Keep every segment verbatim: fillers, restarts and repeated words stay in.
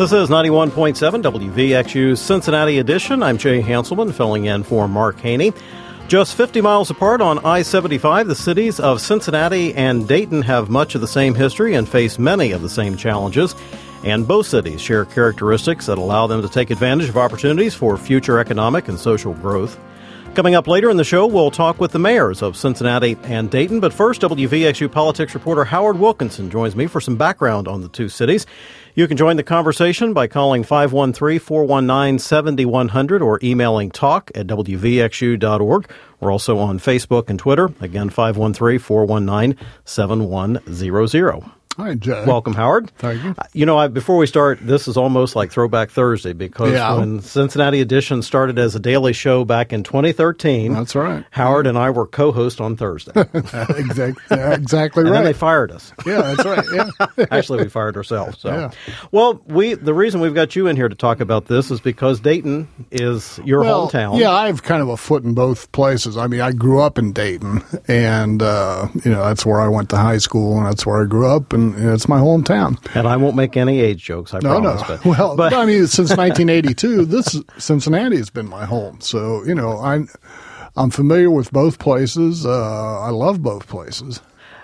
This is ninety-one point seven W V X U Cincinnati Edition. I'm Jay Hanselman, filling in for Mark Haney. Just fifty miles apart on I seventy-five, the cities of Cincinnati and Dayton have much of the same history and face many of the same challenges. And both cities share characteristics that allow them to take advantage of opportunities for future economic and social growth. Coming up later in the show, we'll talk with the mayors of Cincinnati and Dayton. But first, W V X U politics reporter Howard Wilkinson joins me for some background on the two cities. You can join the conversation by calling five one three, four one nine, seven one zero zero or emailing talk at w v x u dot org. We're also on Facebook and Twitter. Again, five one three, four one nine, seven one zero zero. Hi, Jay. Welcome, Howard. Thank you. You know, I, before we start, this is almost like Throwback Thursday because yeah. when Cincinnati Edition started as a daily show back in twenty thirteen, that's right. Howard and I were co-hosts on Thursday. exactly, exactly and right. And then they fired us. Yeah, that's right. Yeah. Actually, we fired ourselves. So, yeah. Well, we the reason we've got you in here to talk about this is because Dayton is your well, hometown. Yeah, I have kind of a foot in both places. I mean, I grew up in Dayton, and uh, you know that's where I went to high school, and that's where I grew up, and, and it's my home. Town. And I won't make any age jokes, I no, promise. No, but, well, but, I mean, since nineteen eighty-two, this Cincinnati has been my home. So, you know, I'm, I'm familiar with both places. Uh, I love both places.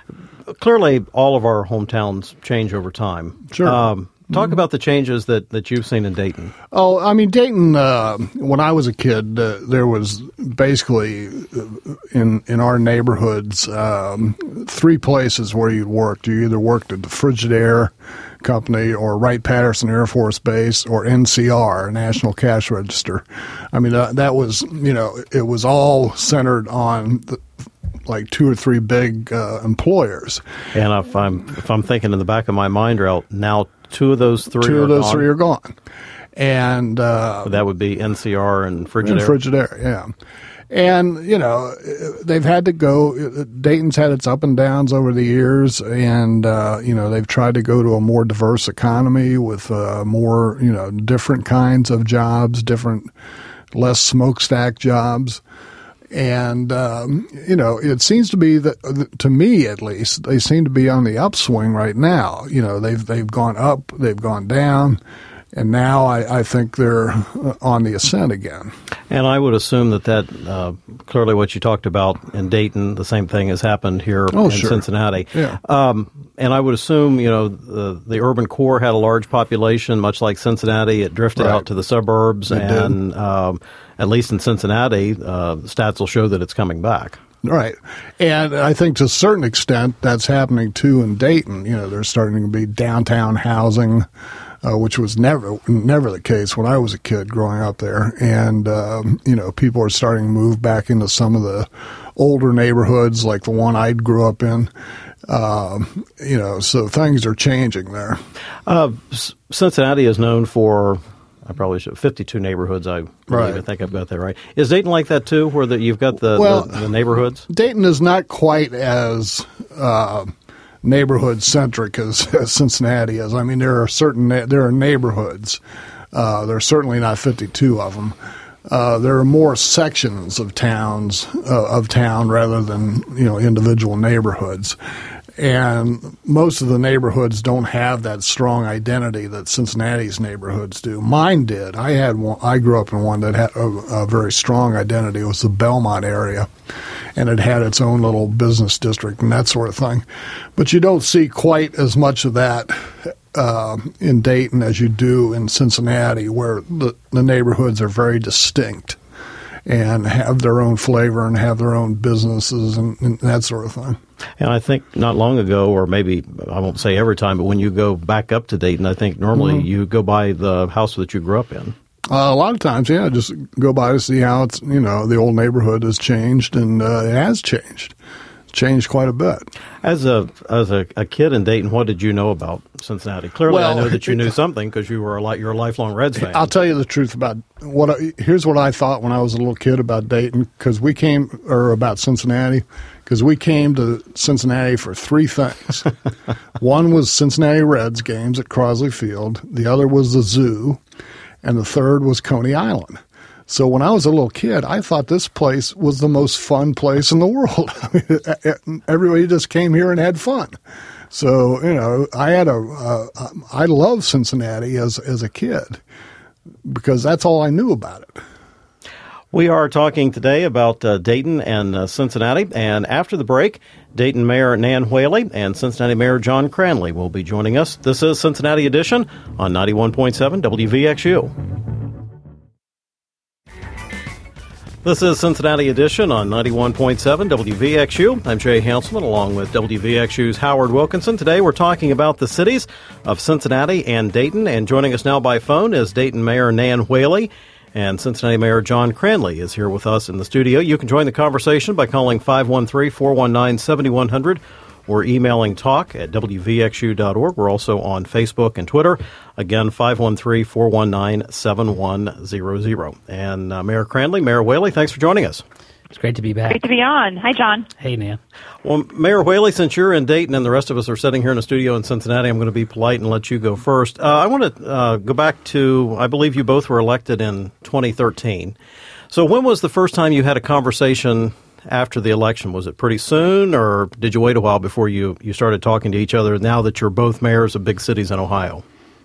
Clearly, all of our hometowns change over time. Sure. Um, Talk about the changes that, that you've seen in Dayton. Oh, I mean, Dayton, uh, when I was a kid, uh, there was basically in in our neighborhoods um, three places where you worked. You either worked at the Frigidaire Company or Wright-Patterson Air Force Base or N C R, National Cash Register. I mean, uh, that was, you know, it was all centered on the, like two or three big uh, employers. And if I'm if I'm thinking in the back of my mind, are out now. Two of those three Two are of those gone. three are gone. And uh, that would be N C R and Frigidaire. And Frigidaire, yeah. And, you know, they've had to go. Dayton's had its up and downs over the years. And, uh, you know, they've tried to go to a more diverse economy with uh, more, you know, different kinds of jobs, different, less smokestack jobs. And, um, you know, it seems to be that, to me at least, they seem to be on the upswing right now. You know, they've they've gone up, they've gone down, and now I, I think they're on the ascent again. And I would assume that that uh, clearly what you talked about in Dayton, the same thing has happened here oh, in sure. Cincinnati. Yeah. Um, and I would assume, you know, the, the urban core had a large population, much like Cincinnati. It drifted right. out to the suburbs, it and um, at least in Cincinnati, uh, stats will show that it's coming back. Right. And I think to a certain extent that's happening too in Dayton. You know, there's starting to be downtown housing, uh, which was never never the case when I was a kid growing up there. And, um, you know, people are starting to move back into some of the older neighborhoods like the one I grew up in. Uh, you know, so things are changing there. Uh, Cincinnati is known for... I probably should. fifty-two neighborhoods, I believe. Right. I think I've got that right. Is Dayton like that, too, where the, you've got the, well, the, the neighborhoods? Dayton is not quite as uh, neighborhood-centric as, as Cincinnati is. I mean, there are certain na- there are neighborhoods. Uh, there are certainly not fifty-two of them. Uh, there are more sections of towns uh, of town rather than, you know, individual neighborhoods. And most of the neighborhoods don't have that strong identity that Cincinnati's neighborhoods do. Mine did. I had one, I grew up in one that had a, a very strong identity. It was the Belmont area, and it had its own little business district and that sort of thing. But you don't see quite as much of that uh, in Dayton as you do in Cincinnati, where the, the neighborhoods are very distinct and have their own flavor and have their own businesses and, and that sort of thing. And I think not long ago, or maybe I won't say every time, but when you go back up to Dayton, I think normally mm-hmm. you go by the house that you grew up in. Uh, a lot of times, yeah, just go by to see how it's, you know, the old neighborhood has changed, and uh, it has changed. Changed quite a bit. As a as a, a kid in Dayton, what did you know about Cincinnati? Clearly, well, I know that you knew something because you were a you're a lifelong Reds fan. I'll tell you the truth about what. I, here's what I thought when I was a little kid about Dayton, because we came, or about Cincinnati, because we came to Cincinnati for three things. One was Cincinnati Reds games at Crosley Field. The other was the zoo, and the third was Coney Island. So when I was a little kid, I thought this place was the most fun place in the world. I mean, everybody just came here and had fun. So, you know, I had a, uh, I loved Cincinnati as, as a kid because that's all I knew about it. We are talking today about uh, Dayton and uh, Cincinnati, and after the break, Dayton Mayor Nan Whaley and Cincinnati Mayor John Cranley will be joining us. This is Cincinnati Edition on ninety-one point seven W V X U. This is Cincinnati Edition on ninety-one point seven W V X U. I'm Jay Hanselman along with W V X U's Howard Wilkinson. Today we're talking about the cities of Cincinnati and Dayton, and joining us now by phone is Dayton Mayor Nan Whaley. And Cincinnati Mayor John Cranley is here with us in the studio. You can join the conversation by calling five one three, four one nine, seven one zero zero or emailing talk at W V X U dot org. We're also on Facebook and Twitter. Again, five one three, four one nine, seven one zero zero. And uh, Mayor Cranley, Mayor Whaley, thanks for joining us. It's great to be back. Great to be on. Hi, John. Hey, Nan. Well, Mayor Whaley, since you're in Dayton and the rest of us are sitting here in a studio in Cincinnati, I'm going to be polite and let you go first. Uh, I want to uh, go back to, I believe you both were elected in twenty thirteen. So when was the first time you had a conversation after the election? Was it pretty soon, or did you wait a while before you, you started talking to each other now that you're both mayors of big cities in Ohio?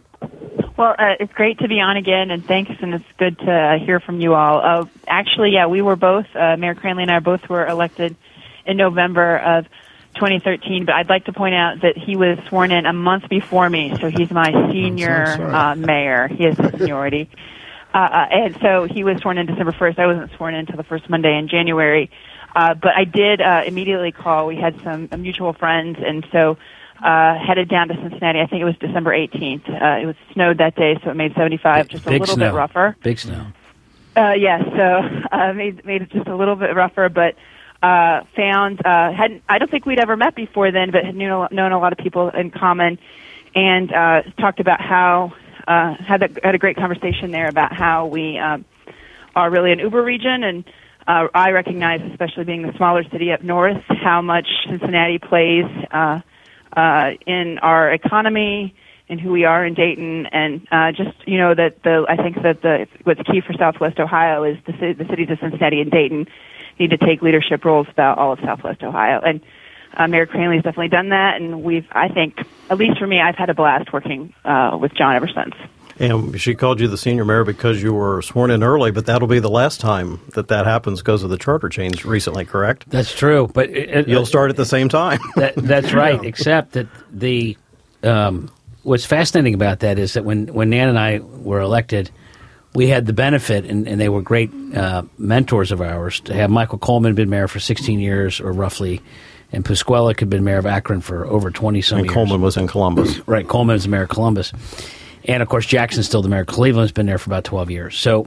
Well, uh, it's great to be on again, and thanks, and it's good to uh, hear from you all. Uh, actually, yeah, we were both, uh, Mayor Cranley and I both were elected in November of twenty thirteen, but I'd like to point out that he was sworn in a month before me, so he's my senior so uh, mayor. He has the seniority. Uh, uh, and so he was sworn in December first. I wasn't sworn in until the first Monday in January. Uh, but I did uh, immediately call. We had some uh, mutual friends, and so uh, headed down to Cincinnati. I think it was December eighteenth. Uh, it was snowed that day, so it made seventy-five just a Big little snow. bit rougher. Big snow. Uh, yes, so uh, made made it just a little bit rougher, but uh, found uh, hadn't. I don't think we'd ever met before then, but had knew, known a lot of people in common, and uh, talked about how uh, had a, had a great conversation there about how we um, are really an Uber region, and uh, I recognize, especially being the smaller city up north, how much Cincinnati plays uh, uh, in our economy and who we are in Dayton, and uh, just, you know, that the I think that the what's key for Southwest Ohio is the, the cities of Cincinnati and Dayton need to take leadership roles about all of Southwest Ohio. And uh, Mayor Cranley has definitely done that, and we've, I think, at least for me, I've had a blast working uh, with John ever since. And she called you the senior mayor because you were sworn in early, but that'll be the last time that that happens because of the charter change recently, correct? That's true, but it, You'll start at the same time. that, that's right. Yeah. Except that the um, what's fascinating about that is that when, when Nan and I were elected, we had the benefit, and, and they were great uh, mentors of ours, to have Michael Coleman been mayor for sixteen years, or roughly, and Pasquella had been mayor of Akron for over twenty-some years. And Coleman was in Columbus. Right, Coleman was the mayor of Columbus. And, of course, Jackson's still the mayor of Cleveland, has been there for about twelve years. So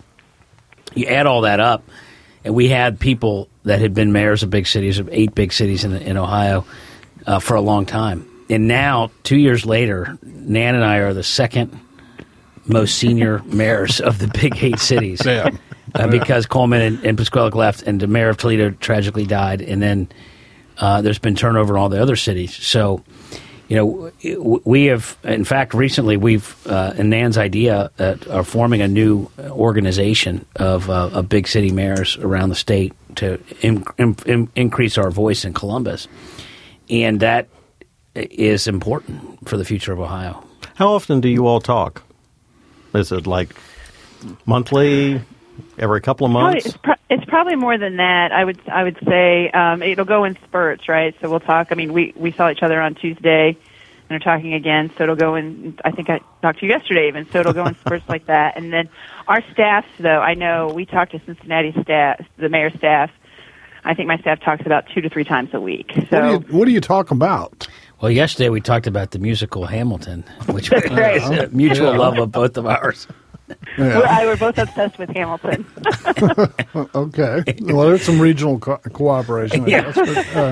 you add all that up, and we had people that had been mayors of big cities, of eight big cities in, in Ohio, uh, for a long time. And now, two years later, Nan and I are the second most senior mayors of the big eight cities. Yeah. Uh, because Coleman and, and Pasquella left, and the mayor of Toledo tragically died, and then uh, there's been turnover in all the other cities. So, you know, we have, in fact, recently we've, uh, in Nan's idea, uh, are forming a new organization of, uh, of big city mayors around the state to in, in, increase our voice in Columbus. And that is important for the future of Ohio. How often do you all talk? Is it like monthly, every couple of months? Probably, it's, pro- it's probably more than that. I would I would say um, it'll go in spurts, right? So we'll talk. I mean, we, we saw each other on Tuesday and are talking again. So it'll go in. I think I talked to you yesterday even. So it'll go in spurts like that. And then our staffs, though, I know we talk to Cincinnati staff, the mayor's staff. I think my staff talks about two to three times a week. So what do you, what do you talk about? Well, yesterday we talked about the musical Hamilton, which was right. a mutual love of both of ours. Yeah. We're, I, we're both obsessed with Hamilton. Okay. Well, there's some regional co- cooperation, I Yeah. guess. But, uh,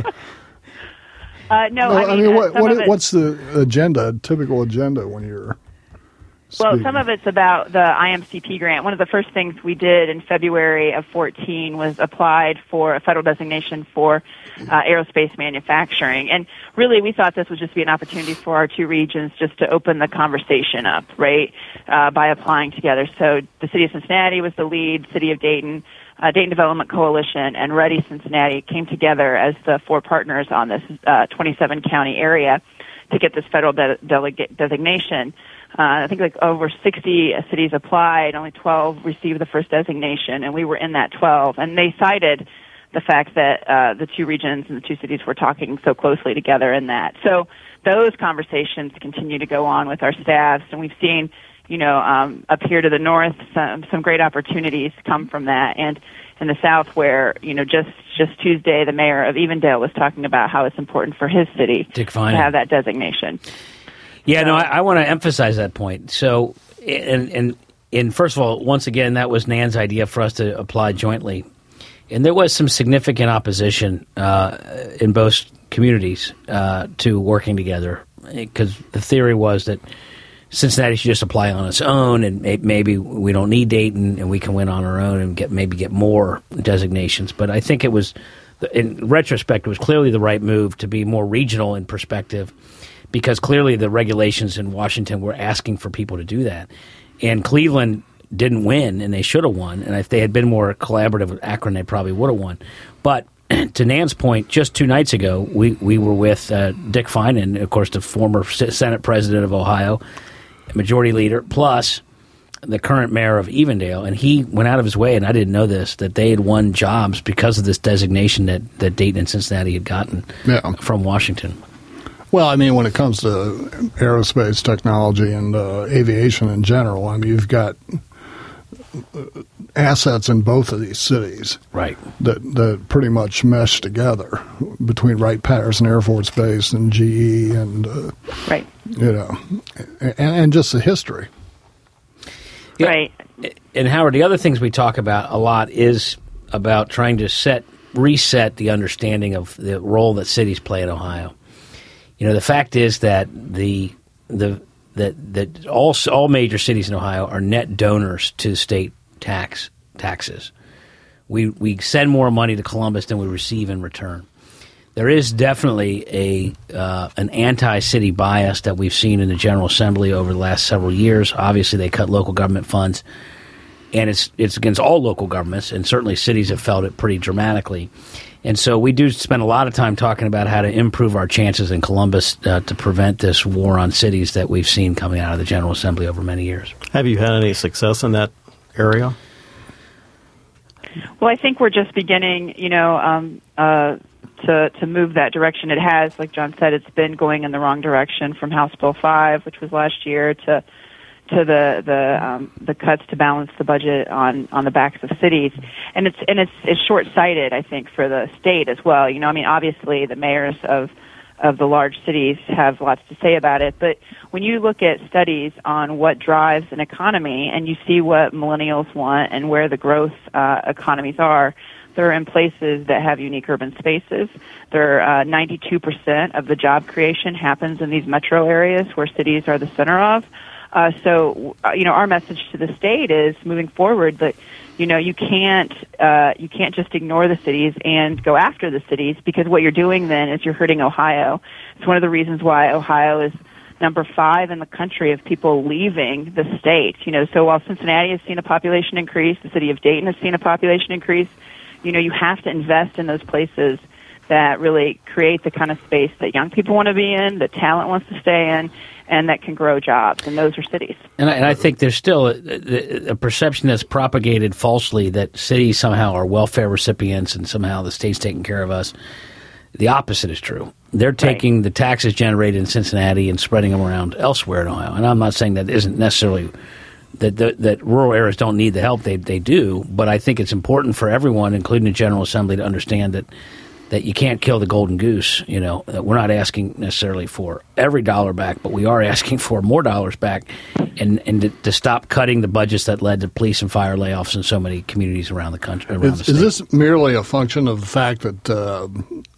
Uh, no, no, I mean, what, uh, some what, of it, what's the agenda, typical agenda when you're well, speaking? some of it's about the I M C P grant. One of the first things we did in February of fourteen was applied for a federal designation for uh, aerospace manufacturing. And really, we thought this would just be an opportunity for our two regions just to open the conversation up, right, uh, by applying together. So the city of Cincinnati was the lead, city of Dayton, Uh, Dayton Development Coalition, and Ready Cincinnati came together as the four partners on this uh, twenty-seven county area. to get this federal de- delega- designation. Uh, I think like over sixty cities applied, only twelve received the first designation, and we were in that twelve. And they cited the fact that uh, the two regions and the two cities were talking so closely together in that. So those conversations continue to go on with our staffs, and we've seen, you know, um, up here to the north, some, some great opportunities come from that. And in the south, where, you know, just, just Tuesday, the mayor of Evendale was talking about how it's important for his city Dick to Finan. have that designation. Yeah, no, I, I want to emphasize that point. So, and, and, and first of all, once again, that was Nan's idea for us to apply jointly. And there was some significant opposition uh, in both communities uh, to working together, because the theory was that Cincinnati should just apply on its own, and may, maybe we don't need Dayton, and we can win on our own and get maybe get more designations. But I think it was, in retrospect, it was clearly the right move to be more regional in perspective, because clearly the regulations in Washington were asking for people to do that. And Cleveland didn't win, and they should have won. And if they had been more collaborative with Akron, they probably would have won. But to Nan's point, just two nights ago, we, we were with uh, Dick Finan, of course, the former Senate president of Ohio, majority leader, plus the current mayor of Evendale. And he went out of his way, and I didn't know this, that they had won jobs because of this designation that, that Dayton and Cincinnati had gotten yeah. from Washington. Well, I mean, when it comes to aerospace technology and uh, aviation in general, I mean, you've got assets in both of these cities, right? That that pretty much mesh together between Wright-Patterson Air Force Base and G E, and uh, right, you know, and, and just the history, yeah. Right. And Howard, the other things we talk about a lot is about trying to set reset the understanding of the role that cities play in Ohio. You know, the fact is that the the that that all all major cities in Ohio are net donors to state tax taxes. We we send more money to Columbus than we receive in return. There is definitely a uh, an anti-city bias that we've seen in the General Assembly over the last several years. Obviously, they cut local government funds, and it's it's against all local governments, and certainly cities have felt it pretty dramatically. And so we do spend a lot of time talking about how to improve our chances in Columbus uh, to prevent this war on cities that we've seen coming out of the General Assembly over many years. Have you had any success in that area? Well, I think we're just beginning, you know, um, uh, to to move that direction. It has, like John said, it's been going in the wrong direction from House Bill five, which was last year, to to the the um, the cuts to balance the budget on, on the backs of cities, and it's and it's it's short sighted, I think, for the state as well. You know, I mean, obviously the mayors of of the large cities have lots to say about it, but when you look at studies on what drives an economy and you see what millennials want and where the growth uh, economies are, they're in places that have unique urban spaces. They're uh, ninety-two percent of the job creation happens in these metro areas where cities are the center of. Uh, so, uh, you know, our message to the state is moving forward that, you know, you can't uh, you can't just ignore the cities and go after the cities, because what you're doing then is you're hurting Ohio. It's one of the reasons why Ohio is number five in the country of people leaving the state. You know, so while Cincinnati has seen a population increase, the city of Dayton has seen a population increase, you know, you have to invest in those places that really create the kind of space that young people want to be in, that talent wants to stay in, and that can grow jobs, and those are cities. And I, and I think there's still a, a perception that's propagated falsely that cities somehow are welfare recipients and somehow the state's taking care of us. The opposite is true. They're taking right. the taxes generated in Cincinnati and spreading them around elsewhere in Ohio. And I'm not saying that isn't necessarily that that, that rural areas don't need the help. They they do, but I think it's important for everyone, including the General Assembly, to understand that that you can't kill the golden goose. You know, we're not asking necessarily for every dollar back, but we are asking for more dollars back, and and to, to stop cutting the budgets that led to police and fire layoffs in so many communities around the country. Around is, the state. Is this merely a function of the fact that uh,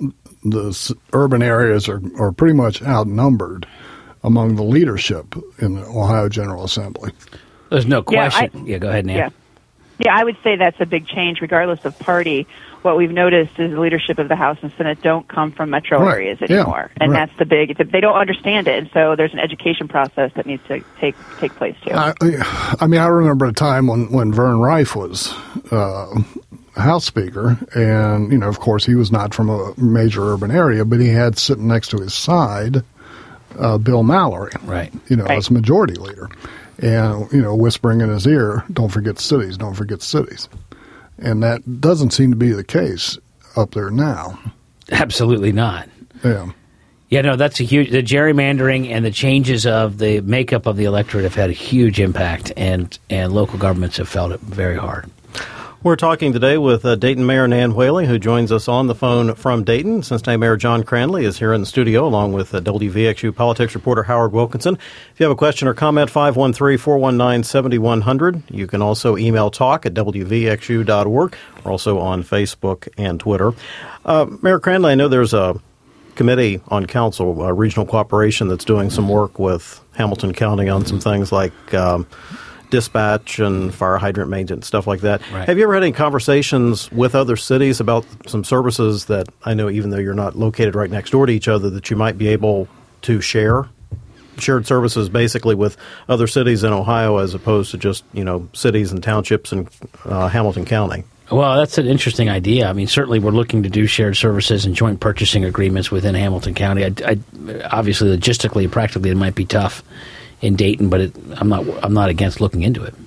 the urban areas are, are pretty much outnumbered among the leadership in the Ohio General Assembly? There's no question. Yeah, I, yeah go ahead, Nan. Yeah. yeah, I would say that's a big change, regardless of party. What we've noticed is the leadership of the House and Senate don't come from metro right. areas anymore, yeah. and right. that's the big. They don't understand it, and so there's an education process that needs to take take place too. I, I mean, I remember a time when when Vern Rife was uh, House Speaker, and you know, of course, he was not from a major urban area, but he had sitting next to his side uh, Bill Mallory, right? You know, right. as majority leader, and you know, whispering in his ear, "Don't forget cities, don't forget cities," and that doesn't seem to be the case up there now. Absolutely not. Yeah. Yeah, no, that's a huge. The gerrymandering and the changes of the makeup of the electorate have had a huge impact, and and local governments have felt it very hard. We're talking today with uh, Dayton Mayor Nan Whaley, who joins us on the phone from Dayton. Cincinnati Mayor John Cranley is here in the studio, along with uh, W V X U politics reporter Howard Wilkinson. If you have a question or comment, five one three, four one nine, seven one zero zero. You can also email talk at w v x u dot org. We're also on Facebook and Twitter. Uh, Mayor Cranley, I know there's a committee on council, uh, regional cooperation, that's doing some work with Hamilton County on some things like um, dispatch and fire hydrant maintenance, stuff like that. Right. Have you ever had any conversations with other cities about some services that I know, even though you're not located right next door to each other, that you might be able to share? Shared services basically with other cities in Ohio as opposed to just, you know, cities and townships in uh, Hamilton County? Well, that's an interesting idea. I mean, certainly we're looking to do shared services and joint purchasing agreements within Hamilton County. I, I, obviously, logistically, practically, it might be tough in Dayton, but it, I'm not. I'm not against looking into it.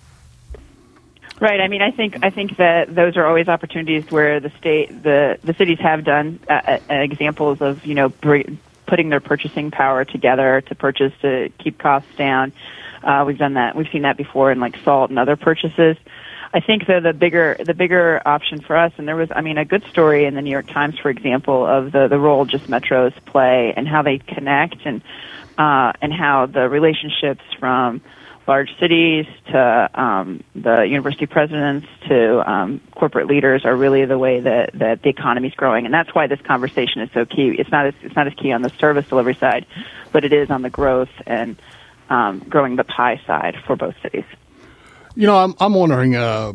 Right. I mean, I think I think that those are always opportunities where the state, the the cities have done uh, uh, examples of you know br- putting their purchasing power together to purchase to keep costs down. Uh, we've done that. We've seen that before in like salt and other purchases. I think that the bigger the bigger option for us, and there was, I mean, a good story in the New York Times, for example, of the, the role just metros play and how they connect, and uh, and how the relationships from large cities to um, the university presidents to um, corporate leaders are really the way that, that the economy is growing, and that's why this conversation is so key. It's not as, it's not as key on the service delivery side, but it is on the growth and um, growing the pie side for both cities. You know, I'm I'm wondering, uh,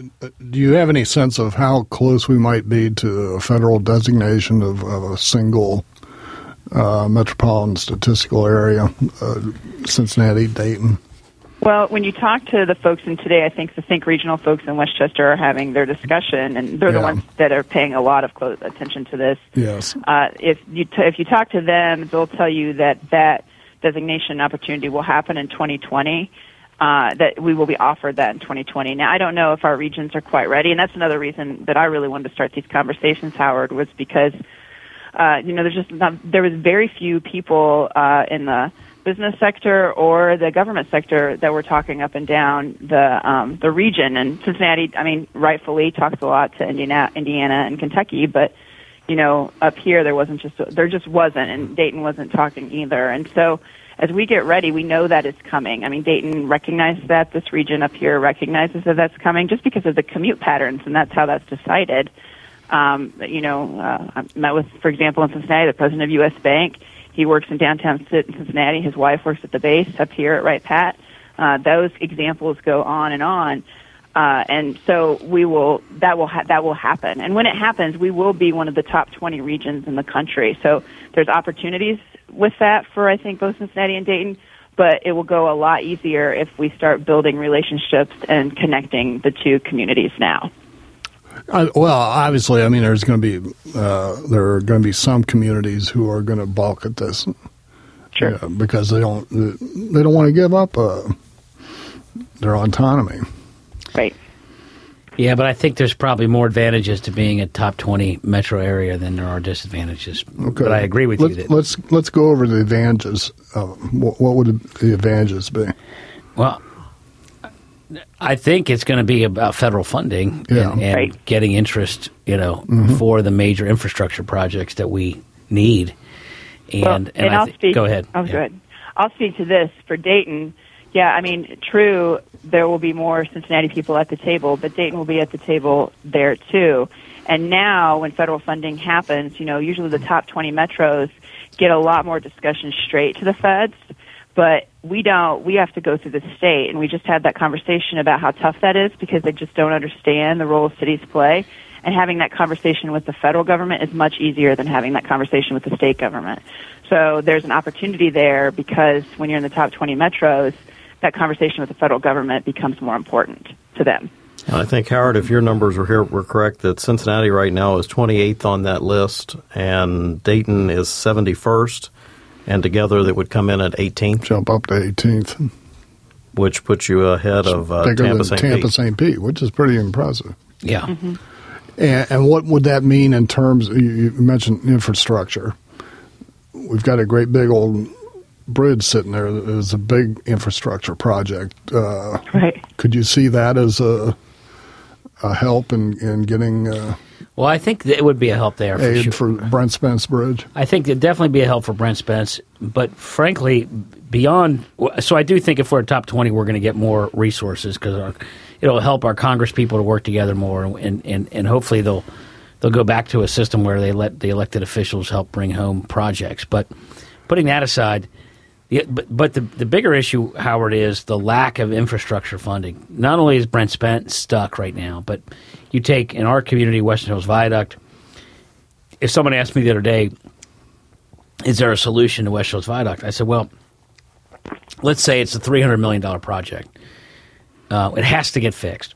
do you have any sense of how close we might be to a federal designation of, of a single uh, metropolitan statistical area, uh, Cincinnati, Dayton? Well, when you talk to the folks in today, I think the Think Regional folks in Westchester are having their discussion, and they're yeah. the ones that are paying a lot of close attention to this. Yes. Uh, if you t- if you talk to them, they'll tell you that that designation opportunity will happen in twenty twenty. Uh, that we will be offered that in twenty twenty. Now, I don't know if our regions are quite ready, and that's another reason that I really wanted to start these conversations, Howard, was because, uh, you know, there's just not, there was very few people uh, in the business sector or the government sector that were talking up and down the um, the region. And Cincinnati, I mean, rightfully talks a lot to Indiana, Indiana and Kentucky, but you know, up here there wasn't just there just wasn't, and Dayton wasn't talking either. And so, as we get ready, we know that it's coming. I mean, Dayton recognizes that. This region up here recognizes that that's coming just because of the commute patterns, and that's how that's decided. Um, you know, uh, I met with, for example, in Cincinnati, the president of U S Bank. He works in downtown Cincinnati. His wife works at the base up here at Wright Pat. Uh, those examples go on and on. Uh, and so we will, that will, ha- that will happen. And when it happens, we will be one of the top twenty regions in the country. So there's opportunities with that for, I think, both Cincinnati and Dayton, but it will go a lot easier if we start building relationships and connecting the two communities now. Uh, well, obviously, I mean, there's going to be uh, there are going to be some communities who are going to balk at this, sure, you know, because they don't they don't want to give up uh, their autonomy. Right. Yeah, but I think there's probably more advantages to being a top twenty metro area than there are disadvantages. Okay. But I agree with let's, you. That, let's let's go over the advantages. Uh, what, what would the advantages be? Well, I think it's going to be about federal funding yeah. and, and right. getting interest, you know, mm-hmm. for the major infrastructure projects that we need. And, well, and, and I I'll th- speak. Go ahead. Oh, yeah. good. I'll speak to this for Dayton. Yeah, I mean, true, there will be more Cincinnati people at the table, but Dayton will be at the table there too. And now, when federal funding happens, you know, usually the top twenty metros get a lot more discussion straight to the feds, but we don't. We have to go through the state, and we just had that conversation about how tough that is because they just don't understand the role cities play. And having that conversation with the federal government is much easier than having that conversation with the state government. So there's an opportunity there because when you're in the top twenty metros, that conversation with the federal government becomes more important to them. I think, Howard, if your numbers were here were correct, that Cincinnati right now is twenty-eighth on that list, and Dayton is seventy-first. And together that would come in at eighteenth? Jump up to eighteenth. Which puts you ahead of uh, Bigger Tampa than Saint Tampa Pete. Saint Pete, which is pretty impressive. Yeah. Mm-hmm. And, and what would that mean in terms, you, you mentioned infrastructure. We've got a great big old bridge sitting there that is a big infrastructure project. Uh, Right. Could you see that as a, a help in, in getting uh, Well, I think that it would be a help there for aid sure. for Brent Spence Bridge? I think it'd definitely be a help for Brent Spence, but frankly, beyond. So I do think if we're a top twenty, we're going to get more resources because it'll help our Congress people to work together more, and, and, and hopefully they'll they'll go back to a system where they let the elected officials help bring home projects. But putting that aside, the, but, but the the bigger issue, Howard, is the lack of infrastructure funding. Not only is Brent Spence stuck right now, but you take in our community, Western Hills Viaduct. If someone asked me the other day, is there a solution to West Hills Viaduct? I said, well, let's say it's a three hundred million dollars project. Uh, it has to get fixed.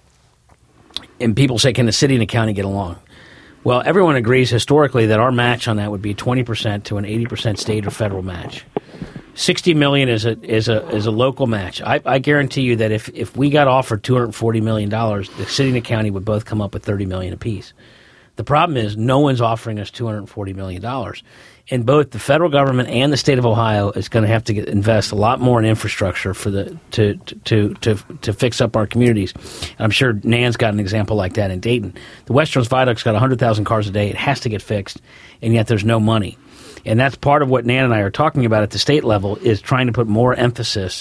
And people say, can the city and the county get along? Well, everyone agrees historically that our match on that would be twenty percent to an eighty percent state or federal match. sixty million dollars is a is a is a local match. I, I guarantee you that if, if we got offered two hundred forty million dollars, the city and the county would both come up with thirty million dollars apiece. The problem is no one's offering us two hundred forty million dollars. And both the federal government and the state of Ohio is going to have to get, invest a lot more in infrastructure for the to to to to fix up our communities. And I'm sure Nan's got an example like that in Dayton. The Western Hills Viaduct's got one hundred thousand cars a day. It has to get fixed, and yet there's no money. And that's part of what Nan and I are talking about at the state level is trying to put more emphasis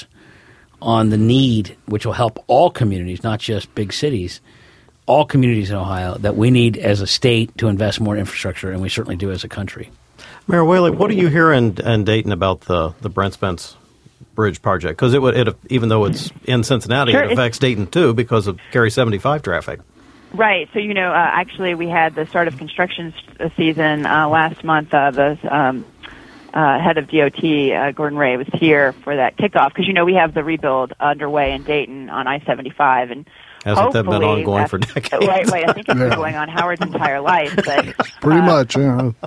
on the need, which will help all communities, not just big cities, all communities in Ohio, that we need as a state to invest more in infrastructure, and we certainly do as a country. Mayor Whaley, what do you hear in, in Dayton about the, the Brent Spence Bridge project? Because it would, it, even though it's in Cincinnati, Sure, it affects Dayton too because of Carry seventy-five traffic. Right. So, you know, uh, actually we had the start of construction s- season uh, last month. Uh, the um, uh, head of D O T, uh, Gordon Ray, was here for that kickoff because, you know, we have the rebuild underway in Dayton on I seventy-five. And Hasn't that been hopefully, ongoing uh, for decades? Right, right. I think it's Yeah. been going on Howard's entire life. But, Pretty uh, much, yeah. um,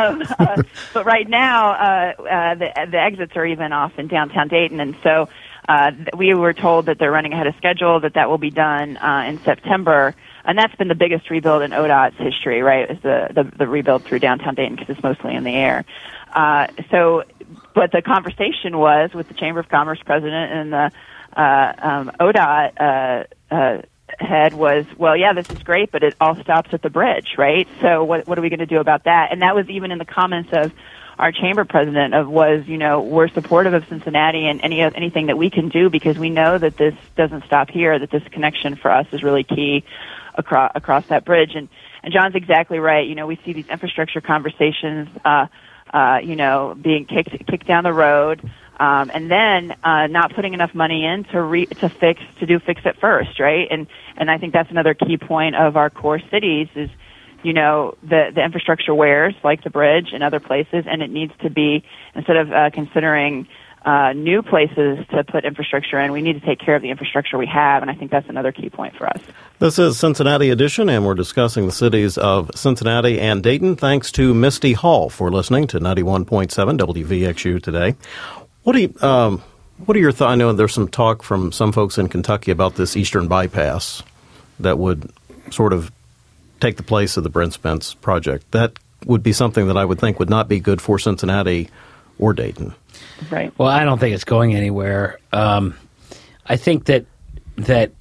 uh, but right now, uh, uh, the, the exits are even off in downtown Dayton, and so uh, th- we were told that they're running ahead of schedule, that that will be done uh, in September, and that's been the biggest rebuild in O D O T's history, right, is the, the, the rebuild through downtown Dayton because it's mostly in the air. Uh, so, but the conversation was with the Chamber of Commerce president and the uh, um, O D O T uh, uh, head was, well, yeah, this is great, but it all stops at the bridge, right? So what what are we going to do about that? And that was even in the comments of our chamber president of was, you know, we're supportive of Cincinnati and any anything that we can do because we know that this doesn't stop here, that this connection for us is really key across across that bridge. And and John's exactly right. You know, we see these infrastructure conversations, uh, uh, you know, being kicked kicked down the road. Um, and then uh, not putting enough money in to re- to fix to do fix it first, right? And and I think that's another key point of our core cities is, you know, the the infrastructure wears like the bridge and other places, and it needs to be instead of uh, considering uh, new places to put infrastructure in, we need to take care of the infrastructure we have, and I think that's another key point for us. This is Cincinnati Edition, and we're discussing the cities of Cincinnati and Dayton. Thanks to Misty Hall for listening to ninety-one point seven W V X U today. What do you, um, what are your thoughts? I know there's some talk from some folks in Kentucky about this Eastern Bypass that would sort of take the place of the Brent Spence project. That would be something that I would think would not be good for Cincinnati or Dayton. Right. Well, I don't think it's going anywhere. Um, I think that that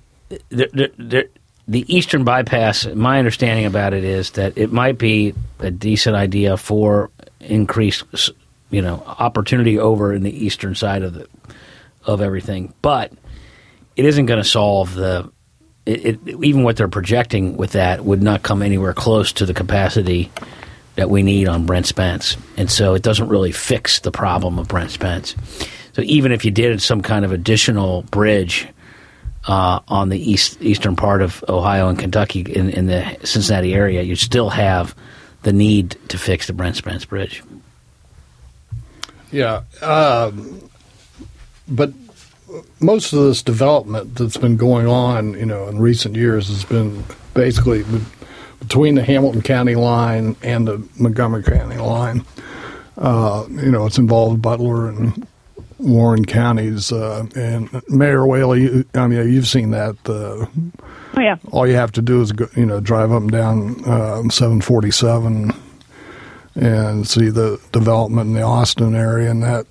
the, the, the, the Eastern Bypass, my understanding about it is that it might be a decent idea for increased, you know, opportunity over in the eastern side of the of everything, but it isn't going to solve the. It, it, even what they're projecting with that would not come anywhere close to the capacity that we need on Brent Spence, and so it doesn't really fix the problem of Brent Spence. So even if you did some kind of additional bridge uh, on the east eastern part of Ohio and Kentucky in, in the Cincinnati area, you'd still have the need to fix the Brent Spence Bridge. Yeah, um, but most of this development that's been going on, you know, in recent years has been basically between the Hamilton County line and the Montgomery County line. uh, you know, it's involved Butler and Warren counties. Uh, and Mayor Whaley, I mean, you've seen that. Uh, oh, yeah. All you have to do is, go, you know, drive up and down uh, seven forty-seven and see the development in the Austin area. And that,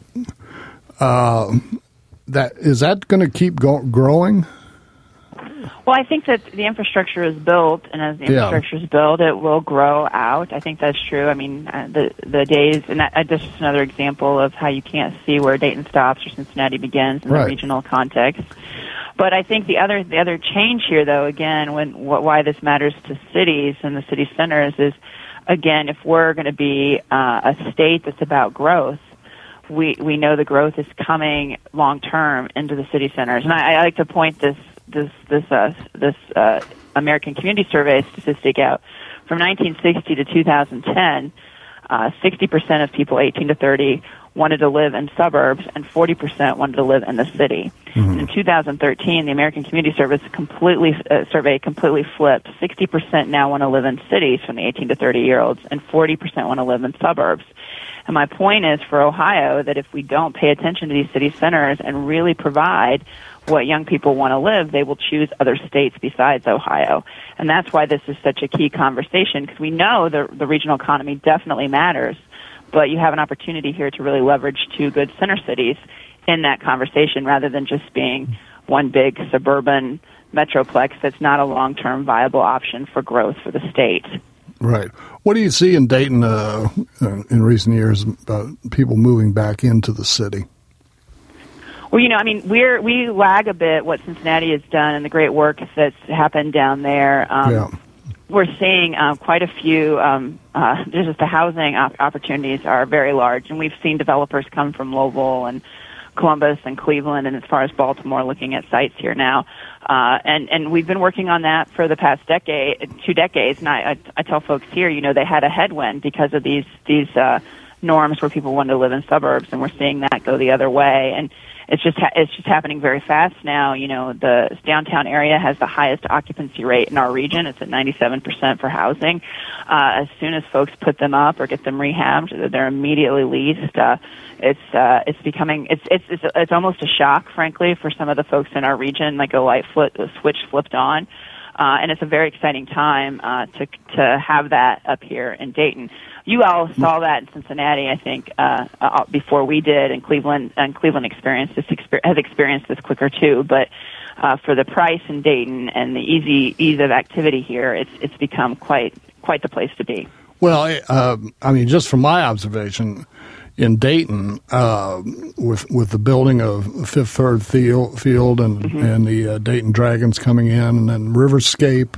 uh, that is that going to keep go- growing? Well, I think that the infrastructure is built, and as the infrastructure yeah. is built, it will grow out. I think that's true. I mean, uh, the the days, and that, uh, this is another example of how you can't see where Dayton stops or Cincinnati begins in right. the regional context. But I think the other the other change here, though, again, when wh- why this matters to cities and the city centers is, again, if we're going to be uh, a state that's about growth, we we know the growth is coming long term into the city centers, and I, I like to point this. this this uh, this uh, American Community Survey statistic out from nineteen sixty to two thousand ten. Uh, sixty percent of people eighteen to thirty wanted to live in suburbs, and forty percent wanted to live in the city. Mm-hmm. And in two thousand thirteen, the American Community Service completely uh, survey completely flipped. sixty percent now want to live in cities from the eighteen to thirty year olds, and forty percent want to live in suburbs. And my point is for Ohio that if we don't pay attention to these city centers and really provide what young people want to live, they will choose other states besides Ohio. And that's why this is such a key conversation, because we know the, the regional economy definitely matters, but you have an opportunity here to really leverage two good center cities in that conversation rather than just being one big suburban metroplex that's not a long-term viable option for growth for the state. Right. What do you see in Dayton uh, in recent years about people moving back into the city? Well, you know, I mean, we're we lag a bit what Cincinnati has done and the great work that's happened down there. Um, yeah. We're seeing uh, quite a few. Um, uh, just the housing op- opportunities are very large, and we've seen developers come from Louisville and Columbus and Cleveland, and as far as Baltimore, looking at sites here now. Uh, and and we've been working on that for the past decade, two decades. And I, I, I tell folks here, you know, they had a headwind because of these these uh, norms where people wanted to live in suburbs, and we're seeing that go the other way. And It's just ha- it's just happening very fast now. You know, the downtown area has the highest occupancy rate in our region. It's at ninety-seven percent for housing. Uh, as soon as folks put them up or get them rehabbed, they're immediately leased. Uh, it's uh, it's becoming it's it's it's it's almost a shock, frankly, for some of the folks in our region. Like a light flip, a switch flipped on. Uh, and it's a very exciting time uh, to to have that up here in Dayton. You all saw that in Cincinnati, I think, uh, uh, before we did, and Cleveland and Cleveland experienced this exper- has experienced this quicker too. But uh, for the price in Dayton and the easy ease of activity here, it's it's become quite quite the place to be. Well, uh, I mean, just from my observation, in Dayton, uh, with with the building of Fifth Third Field and mm-hmm. and the uh, Dayton Dragons coming in, and then Riverscape,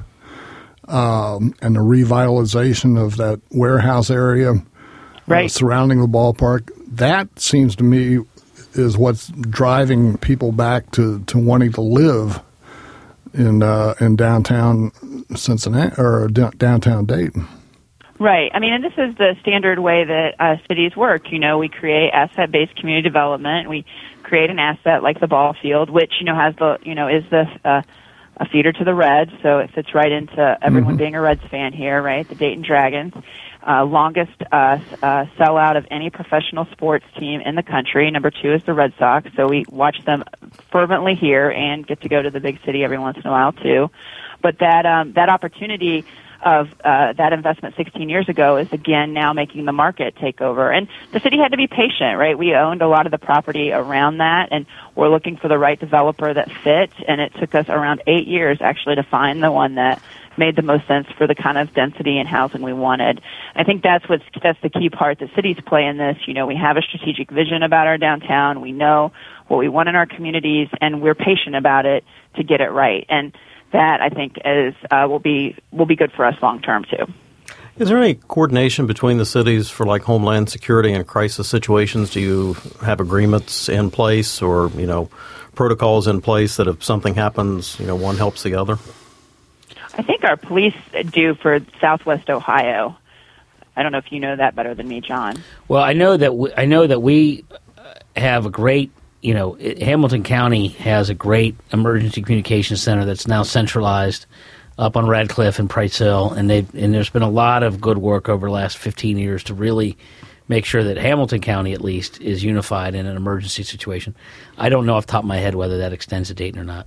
um, and the revitalization of that warehouse area right. uh, surrounding the ballpark, that seems to me is what's driving people back to, to wanting to live in uh, in downtown Cincinnati or d- downtown Dayton. Right. I mean, and this is the standard way that uh, cities work. You know, we create asset-based community development. We create an asset like the ball field, which, you know, has the, you know, is the uh, a feeder to the Reds, so it fits right into everyone mm-hmm. being a Reds fan here, right? The Dayton Dragons, uh, longest uh, uh, sellout of any professional sports team in the country. Number two is the Red Sox, so we watch them fervently here and get to go to the big city every once in a while too. But that um, that opportunity of uh, that investment sixteen years ago is again now making the market take over. And the city had to be patient, right? We owned a lot of the property around that, and we're looking for the right developer that fit, and it took us around eight years actually to find the one that made the most sense for the kind of density and housing we wanted. I think that's what's that's the key part that cities play in this. You know, we have a strategic vision about our downtown. We know what we want in our communities, and we're patient about it to get it right. And that, I think, is uh, will be will be good for us long term too. Is there any coordination between the cities for like homeland security and crisis situations? Do you have agreements in place, or you know, protocols in place that if something happens, you know, one helps the other? I think our police do for Southwest Ohio. I don't know if you know that better than me, John. Well, I know that we, I know that we have a great. You know, it, Hamilton County has a great emergency communications center that's now centralized up on Radcliffe and Price Hill, and they and there's been a lot of good work over the last fifteen years to really make sure that Hamilton County at least is unified in an emergency situation. I don't know off the top of my head whether that extends to Dayton or not.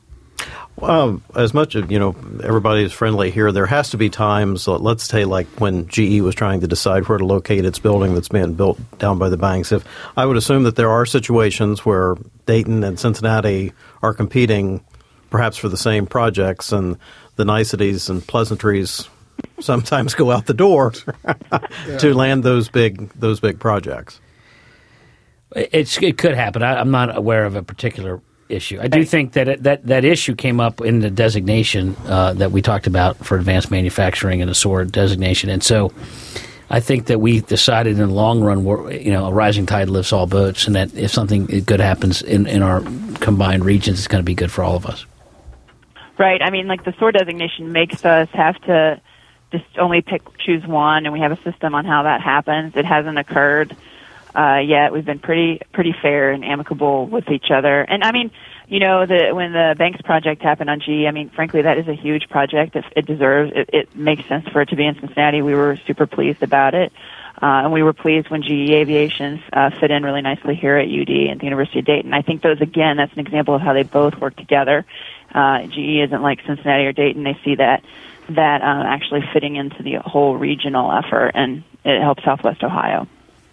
Um, as much as, you know, everybody is friendly here, there has to be times, uh, let's say like when G E was trying to decide where to locate its building that's being built down by the banks. If I would assume that there are situations where Dayton and Cincinnati are competing perhaps for the same projects, and the niceties and pleasantries sometimes go out the door yeah. to land those big those big projects. It's, it could happen. I, I'm not aware of a particular issue. I do think that it, that that issue came up in the designation uh, that we talked about for advanced manufacturing and the S O A R designation, and so I think that we decided in the long run, you know, a rising tide lifts all boats, and that if something good happens in, in our combined regions, it's going to be good for all of us. Right. I mean, like the S O A R designation makes us have to just only pick choose one, and we have a system on how that happens. It hasn't occurred Uh, yet. We've been pretty pretty fair and amicable with each other. And I mean, you know, the, when the Banks project happened on G E, I mean, frankly, that is a huge project. It, it deserves, it, it makes sense for it to be in Cincinnati. We were super pleased about it. Uh, and we were pleased when G E Aviation uh, fit in really nicely here at U D and the University of Dayton. I think those, again, that's an example of how they both work together. Uh, G E isn't like Cincinnati or Dayton. They see that that uh, actually fitting into the whole regional effort, and it helps Southwest Ohio.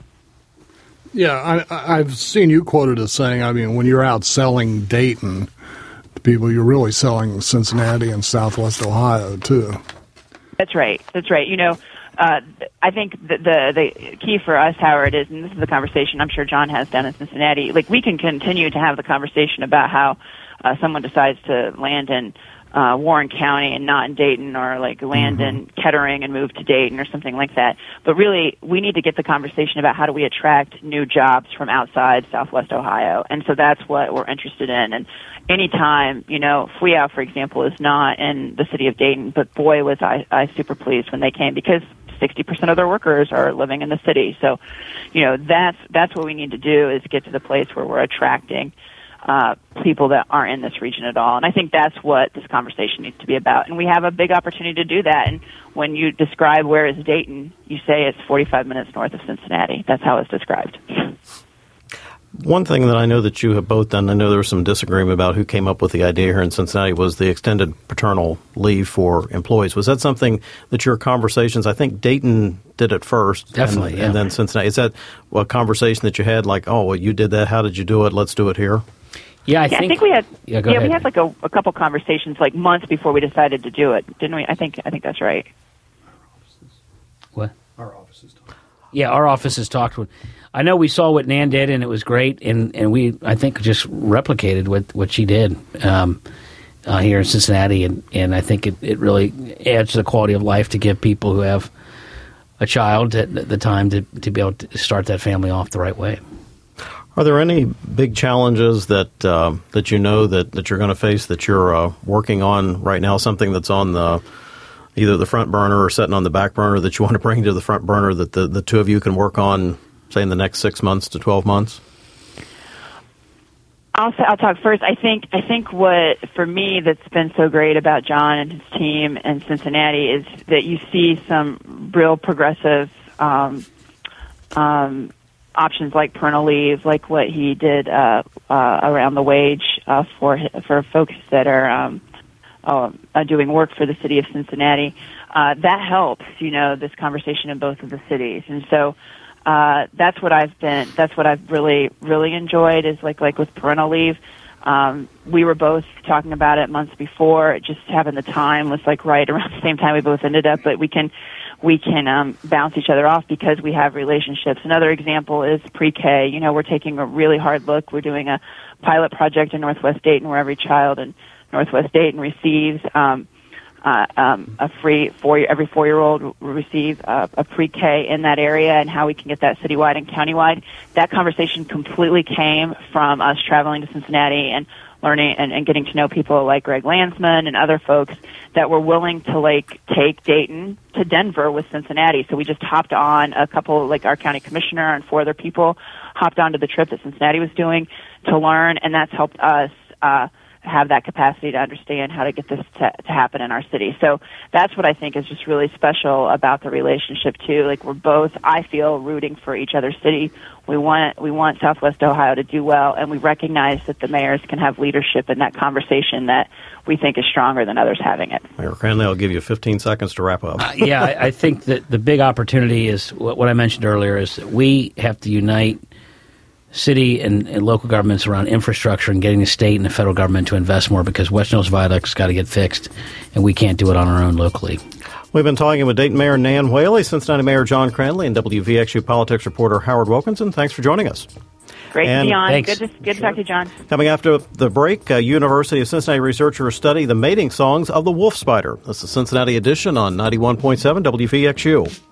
Yeah, I, I've seen you quoted as saying, I mean, when you're out selling Dayton to people, you're really selling Cincinnati and Southwest Ohio, too. That's right. That's right. You know, uh, I think the, the the key for us, Howard, is, and this is the conversation I'm sure John has down in Cincinnati, like we can continue to have the conversation about how uh, someone decides to land in Uh, Warren County and not in Dayton, or like land mm-hmm. in Kettering and move to Dayton or something like that. But really, we need to get the conversation about how do we attract new jobs from outside Southwest Ohio. And so that's what we're interested in. And anytime, you know, F W I A, for example, is not in the city of Dayton, but boy, was I, I super pleased when they came, because sixty percent of their workers are living in the city. So, you know, that's, that's what we need to do, is get to the place where we're attracting Uh, people that aren't in this region at all. And I think that's what this conversation needs to be about. And we have a big opportunity to do that. And when you describe where is Dayton, you say it's forty-five minutes north of Cincinnati. That's how it's described. One thing that I know that you have both done, I know there was some disagreement about who came up with the idea here in Cincinnati, was the extended paternal leave for employees. Was that something that your conversations, I think Dayton did it first. Definitely, and, yeah. and then Cincinnati. Is that a conversation that you had, like, oh, well, you did that, how did you do it, let's do it here? Yeah, I, yeah, think, I think we had. Yeah, go yeah ahead. we had like a, a couple conversations, like months before we decided to do it, didn't we? I think I think that's right. What? Our offices talked. Yeah, our offices talked with. I know we saw what Nan did, and it was great, and, and we I think just replicated what, what she did um, uh, here in Cincinnati, and, and I think it, it really adds to the quality of life to give people who have a child at the time to, to be able to start that family off the right way. Are there any big challenges that uh, that you know that, that you're going to face that you're uh, working on right now, something that's on the either the front burner or sitting on the back burner that you want to bring to the front burner that the, the two of you can work on, say, in the next six months to twelve months? I'll I'll talk first. I think I think what for me that's been so great about John and his team in Cincinnati is that you see some real progressive um, um, options like parental leave, like what he did uh, uh, around the wage uh, for for folks that are um, uh, doing work for the city of Cincinnati. Uh, that helps, you know, this conversation in both of the cities, and so. Uh, that's what I've been, that's what I've really, really enjoyed is like, like with parental leave. Um, we were both talking about it months before, just having the time was like right around the same time we both ended up, but we can, we can, um, bounce each other off because we have relationships. Another example is pre-K. You know, we're taking a really hard look. We're doing a pilot project in Northwest Dayton where every child in Northwest Dayton receives, um, Uh, um, a free four every four-year-old will receive uh, a pre-K in that area, and how we can get that citywide and countywide. That conversation completely came from us traveling to Cincinnati and learning and, and getting to know people like Greg Landsman and other folks that were willing to like take Dayton to Denver with Cincinnati. So we just hopped on a couple, like our county commissioner and four other people hopped onto the trip that Cincinnati was doing to learn, and that's helped us uh, have that capacity to understand how to get this to, to happen in our city. So that's what I think is just really special about the relationship too. Like we're both, I feel, rooting for each other's city. We want we want Southwest Ohio to do well, and we recognize that the mayors can have leadership in that conversation that we think is stronger than others having it. Mayor Cranley, I'll give you fifteen seconds to wrap up. Uh, yeah, I, I think that the big opportunity is what, what I mentioned earlier is that we have to unite city and, and local governments around infrastructure and getting the state and the federal government to invest more, because West Mills Viaduct's got to get fixed, and we can't do it on our own locally. We've been talking with Dayton Mayor Nan Whaley, Cincinnati Mayor John Cranley, and W V X U politics reporter Howard Wilkinson. Thanks for joining us. Great and to be on. Thanks. Good to, good to talk to you, John. Coming after the break, uh, University of Cincinnati researchers study the mating songs of the wolf spider. This is Cincinnati Edition on ninety-one point seven W V X U.